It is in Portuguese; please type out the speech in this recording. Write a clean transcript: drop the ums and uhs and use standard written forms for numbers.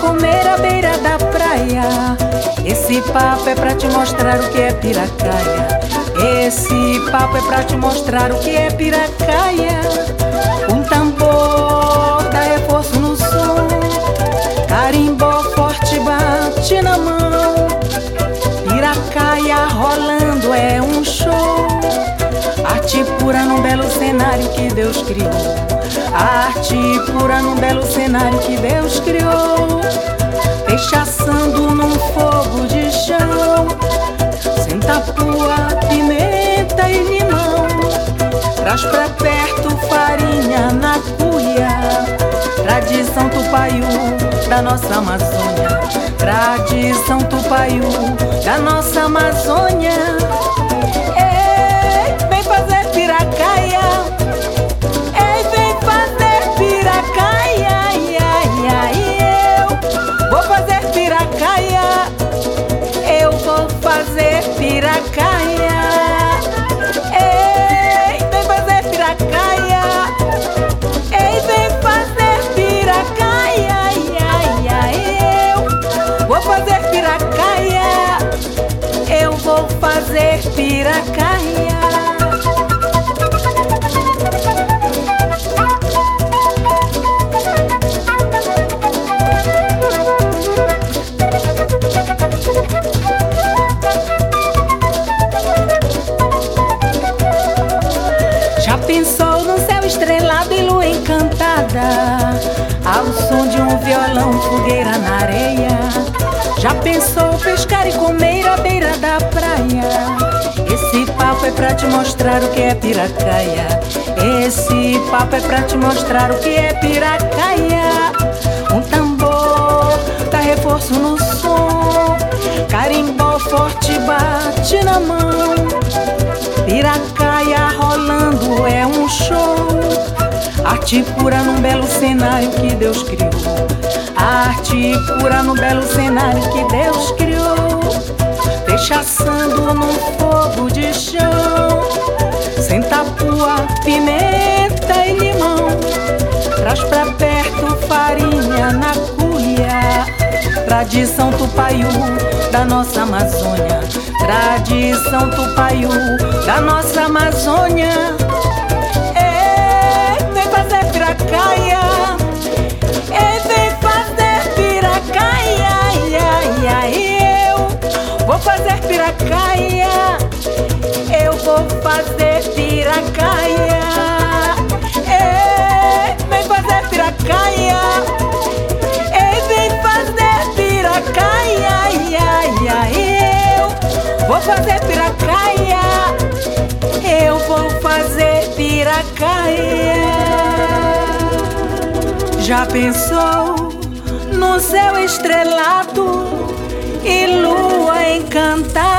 comer à beira da praia. Esse papo é pra te mostrar o que é piracaia. Esse papo é pra te mostrar o que é piracaia. Um tambor dá reforço no som, carimbó forte bate na mão. Piracaia rolando é um show, arte pura num belo cenário que Deus criou. Arte pura num belo cenário que Deus criou. Peixe assando num fogo de chão, senta pua, pimenta e limão. Traz pra perto farinha na cuia, tradição tupaiú da nossa Amazônia. Tradição tupaiú da nossa Amazônia. Ei, vem fazer piracaia. Ei, vem fazer piracaia. Eu vou fazer piracaia. Eu vou fazer piracaia. Ei, vem fazer piracaia. Ei, vem fazer piracaia. Eu vou fazer piracaia. Eu vou fazer piracaia. Já pensou num céu estrelado e lua encantada, ao som de um violão, fogueira na areia? Já pensou pescar e comer à beira da praia? Esse papo é pra te mostrar o que é piracaia. Esse papo é pra te mostrar o que é piracaia. Um tambor dá reforço no som, carimbó forte bate na mão. Piracaia rolando é um show, arte pura num belo cenário que Deus criou. Arte pura no belo cenário que Deus criou. Peixe assando num fogo de chão, senta pua, pimenta e limão. Traz pra perto farinha na cuia, tradição tupaiú da nossa Amazônia. Tradição tupaiú da nossa Amazônia. Ei, vem fazer piracaia. Ei, vem fazer piracaia. Eu vou fazer piracaia. Eu vou fazer piracaia. Ei, vem fazer piracaia. Ei, vem fazer piracaia. Eu vou fazer piracaia. Eu vou fazer piracaia. Já pensou num céu estrelado e lua encantada,